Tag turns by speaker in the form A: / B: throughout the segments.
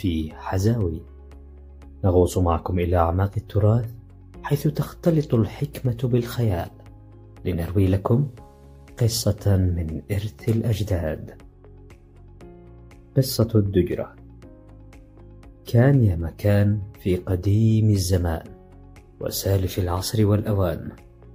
A: في حزاوي. نغوص معكم إلى أعماق التراث حيث تختلط الحكمة بالخيال لنروي لكم قصة من إرث الأجداد. قصة الدجرة. كان يا مكان في قديم الزمان وسالف العصر والأوان،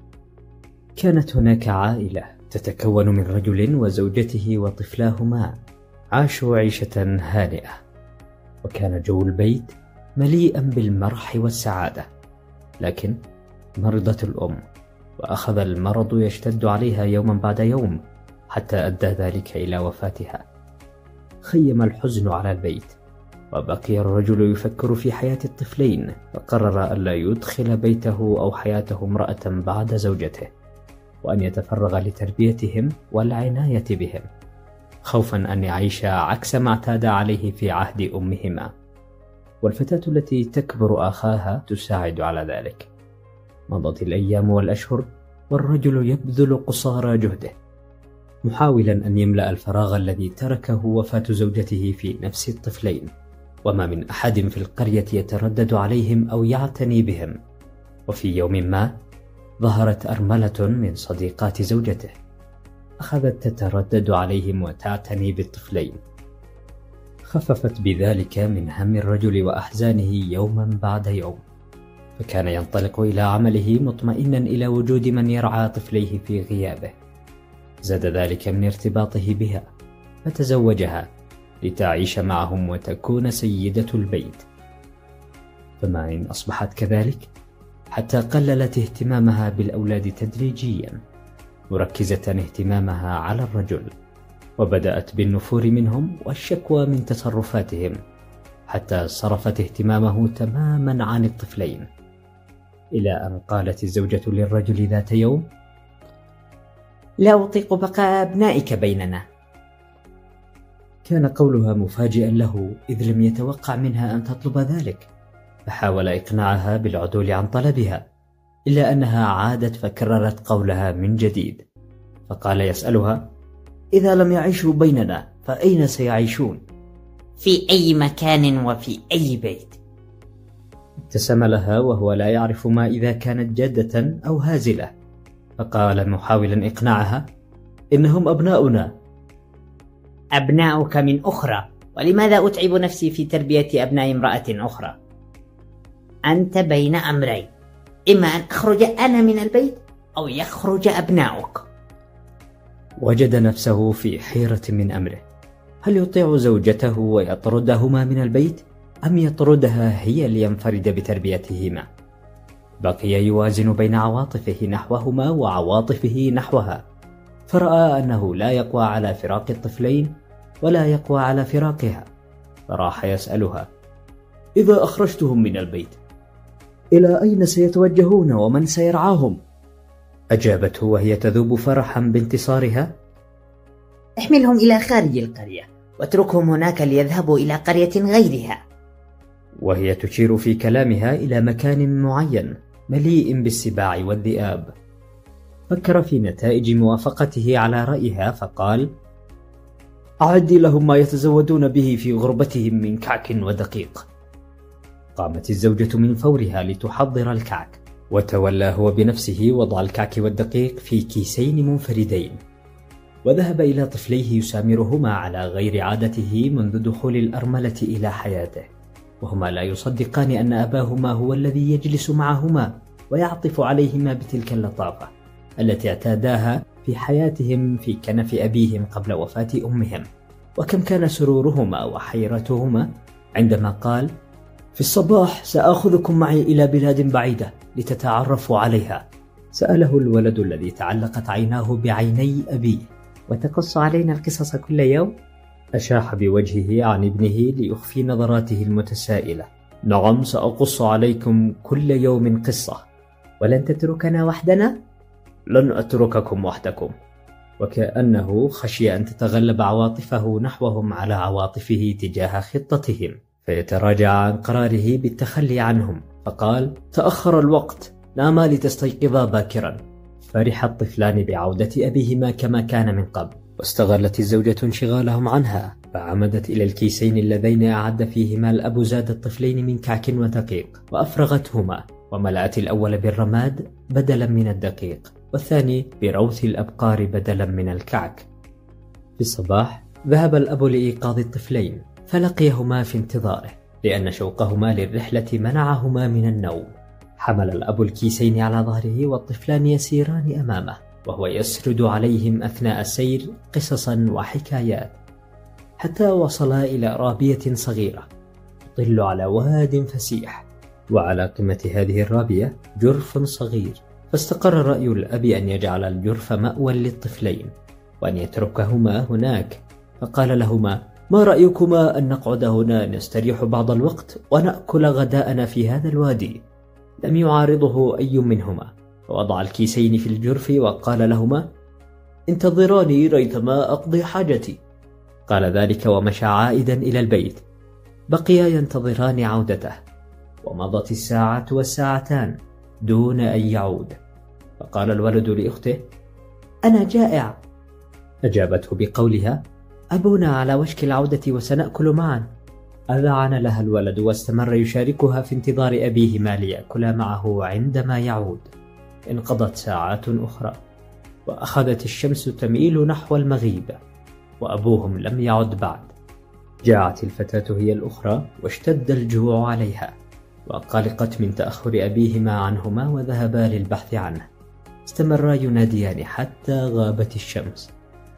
A: كانت هناك عائلة تتكون من رجل وزوجته وطفلاهما. عاشوا عيشة هانئة، وكان جو البيت مليئا بالمرح والسعادة. لكن مرضت الأم، وأخذ المرض يشتد عليها يوما بعد يوم حتى أدى ذلك إلى وفاتها. خيم الحزن على البيت، وبقي الرجل يفكر في حياة الطفلين، فقرر ألا يدخل بيته أو حياته امرأة بعد زوجته، وأن يتفرغ لتربيتهم والعناية بهم، خوفا أن يعيش عكس ما اعتاد عليه في عهد أمهما. والفتاة التي تكبر أخاها تساعد على ذلك. مضت الأيام والأشهر، والرجل يبذل قصارى جهده محاولا أن يملأ الفراغ الذي تركه وفاة زوجته في نفس الطفلين. وما من أحد في القرية يتردد عليهم أو يعتني بهم. وفي يوم ما ظهرت أرملة من صديقات زوجته، أخذت تتردد عليهم وتعتني بالطفلين. خففت بذلك من هم الرجل وأحزانه يوما بعد يوم، فكان ينطلق إلى عمله مطمئنا إلى وجود من يرعى طفليه في غيابه. زاد ذلك من ارتباطه بها، فتزوجها لتعيش معهم وتكون سيدة البيت. فما إن أصبحت كذلك حتى قللت اهتمامها بالأولاد تدريجيا، مركزة اهتمامها على الرجل، وبدأت بالنفور منهم والشكوى من تصرفاتهم، حتى صرفت اهتمامه تماما عن الطفلين. إلى أن قالت الزوجة للرجل ذات يوم:
B: لا أطيق بقاء أبنائك بيننا.
A: كان قولها مفاجئا له، إذ لم يتوقع منها أن تطلب ذلك، فحاول إقناعها بالعدول عن طلبها، إلا أنها عادت فكررت قولها من جديد. فقال يسألها: إذا لم يعيشوا بيننا فأين سيعيشون؟
B: في أي مكان وفي أي بيت.
A: ابتسم لها وهو لا يعرف ما إذا كانت جادة أو هازلة، فقال محاولا إقناعها: إنهم أبناؤنا.
B: أبناؤك من أخرى، ولماذا أتعب نفسي في تربية أبناء امرأة أخرى؟ أنت بين أمرين، إما أن أخرج أنا من البيت أو يخرج أبناؤك.
A: وجد نفسه في حيرة من أمره، هل يطيع زوجته ويطردهما من البيت، أم يطردها هي لينفرد بتربيتهما؟ بقي يوازن بين عواطفه نحوهما وعواطفه نحوها، فرأى أنه لا يقوى على فراق الطفلين ولا يقوى على فراقها، فراح يسألها: إذا أخرجتهم من البيت إلى أين سيتوجهون ومن سيرعاهم؟ أجابته وهي تذوب فرحا بانتصارها:
B: احملهم إلى خارج القرية واتركهم هناك ليذهبوا إلى قرية غيرها.
A: وهي تشير في كلامها إلى مكان معين مليء بالسباع والذئاب. فكر في نتائج موافقته على رأيها فقال: أعدي لهم ما يتزودون به في غربتهم من كعك ودقيق. قامت الزوجة من فورها لتحضر الكعك، وتولى هو بنفسه وضع الكعك والدقيق في كيسين منفردين، وذهب إلى طفليه يسامرهما على غير عادته منذ دخول الأرملة إلى حياته، وهما لا يصدقان أن أباهما هو الذي يجلس معهما ويعطف عليهما بتلك اللطافة التي اعتاداها في حياتهم في كنف أبيهم قبل وفاة أمهم. وكم كان سرورهما وحيرتهما عندما قال: في الصباح سآخذكم معي إلى بلاد بعيدة لتتعرفوا عليها. سأله الولد الذي تعلقت عيناه بعيني أبيه:
B: وتقص علينا القصص كل يوم؟
A: أشاح بوجهه عن ابنه ليخفي نظراته المتسائلة. نعم، سأقص عليكم كل يوم قصة.
B: ولن تتركنا وحدنا؟
A: لن أترككم وحدكم. وكأنه خشي أن تتغلب عواطفه نحوهم على عواطفه تجاه خطتهم، فيتراجع عن قراره بالتخلي عنهم، فقال: تأخر الوقت، ناما لتستيقظا باكرا. فرح الطفلان بعودة أبيهما كما كان من قبل، واستغلت الزوجة انشغالهم عنها فعمدت إلى الكيسين اللذين أعد فيهما الأب زاد الطفلين من كعك ودقيق وأفرغتهما، وملأت الأول بالرماد بدلا من الدقيق، والثاني بروث الأبقار بدلا من الكعك. في الصباح ذهب الأب لإيقاظ الطفلين، فلقيهما في انتظاره لأن شوقهما للرحلة منعهما من النوم. حمل الأب الكيسين على ظهره والطفلان يسيران أمامه، وهو يسرد عليهم أثناء السير قصصا وحكايات، حتى وصلا إلى رابية صغيرة تطل على واد فسيح، وعلى قمة هذه الرابية جرف صغير، فاستقر رأي الأب أن يجعل الجرف مأوى للطفلين وأن يتركهما هناك، فقال لهما: ما رأيكما أن نقعد هنا نستريح بعض الوقت ونأكل غداءنا في هذا الوادي؟ لم يعارضه أي منهما، فوضع الكيسين في الجرف وقال لهما: انتظراني ريثما أقضي حاجتي. قال ذلك ومشى عائدا إلى البيت. بقيا ينتظران عودته، ومضت الساعة والساعتان دون أن يعود، فقال الولد لأخته: أنا جائع. أجابته بقولها: أبونا على وشك العودة وسنأكل معا. أذعن لها الولد واستمر يشاركها في انتظار أبيهما ليأكلا معه عندما يعود. انقضت ساعات أخرى، وأخذت الشمس تميل نحو المغيب، وأبوهم لم يعد بعد. جاعت الفتاة هي الأخرى واشتد الجوع عليها، وقلقت من تأخر أبيهما عنهما وذهبا للبحث عنه. استمرا يناديان حتى غابت الشمس،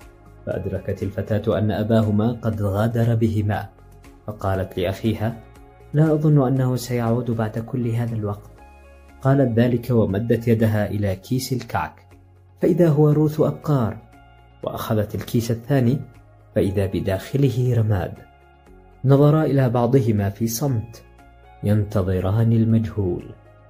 A: فأدركت الفتاة أن أباهما قد غادر بهما، فقالت لأخيها: لا أظن أنه سيعود بعد كل هذا الوقت. قالت ذلك ومدت يدها إلى كيس الكعك، فإذا هو روث أبقار، وأخذت الكيس الثاني فإذا بداخله رماد. نظرا إلى بعضهما في صمت ينتظران المجهول.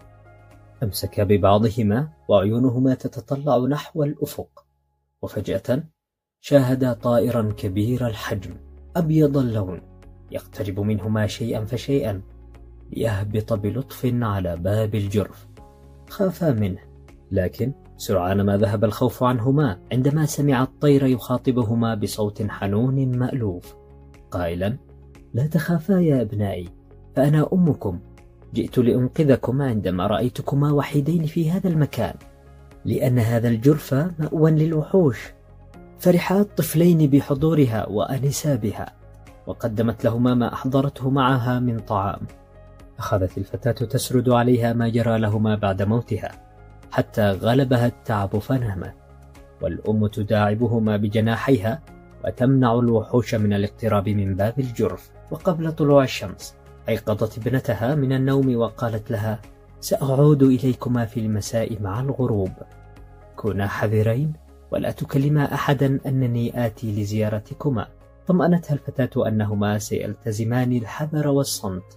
A: أمسكا ببعضهما وعيونهما تتطلع نحو الأفق، وفجأة شاهدا طائرا كبير الحجم أبيض اللون يقترب منهما شيئا فشيئا ليهبط بلطف على باب الجرف. خافا منه، لكن سرعان ما ذهب الخوف عنهما عندما سمع الطير يخاطبهما بصوت حنون مألوف قائلا: لا تخافا يا أبنائي، فأنا أمكم، جئت لأنقذكما عندما رأيتكما وحيدين في هذا المكان، لأن هذا الجرف مأوى للوحوش. فرحا الطفلين بحضورها وأنسا بها، وقدمت لهما ما أحضرته معها من طعام. أخذت الفتاة تسرد عليها ما جرى لهما بعد موتها حتى غلبها التعب فنامت، والأم تداعبهما بجناحيها وتمنع الوحوش من الاقتراب من باب الجرف. وقبل طلوع الشمس أيقظت ابنتها من النوم وقالت لها: سأعود إليكما في المساء مع الغروب، كونا حذرين ولا تكلما أحدا أنني آتي لزيارتكما. طمأنتها الفتاة أنهما سيلتزمان الحذر والصمت.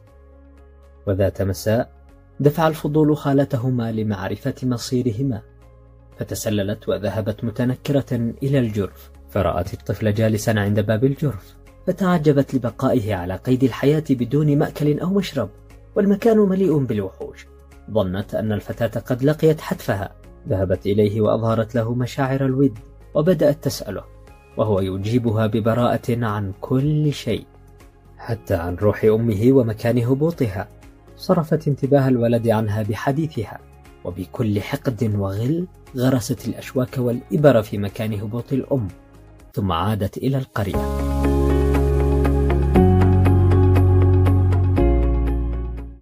A: وذات مساء دفع الفضول خالتهما لمعرفة مصيرهما، فتسللت وذهبت متنكرة إلى الجرف، فرأت الطفل جالسا عند باب الجرف، فتعجبت لبقائه على قيد الحياة بدون مأكل أو مشرب، والمكان مليء بالوحوش. ظنت أن الفتاة قد لقيت حتفها، ذهبت إليه وأظهرت له مشاعر الود، وبدأت تسأله، وهو يجيبها ببراءة عن كل شيء، حتى عن روح أمه ومكان هبوطها. صرفت انتباه الولد عنها بحديثها، وبكل حقد وغل غرست الأشواك والإبر في مكان هبوط الأم، ثم عادت إلى القرية.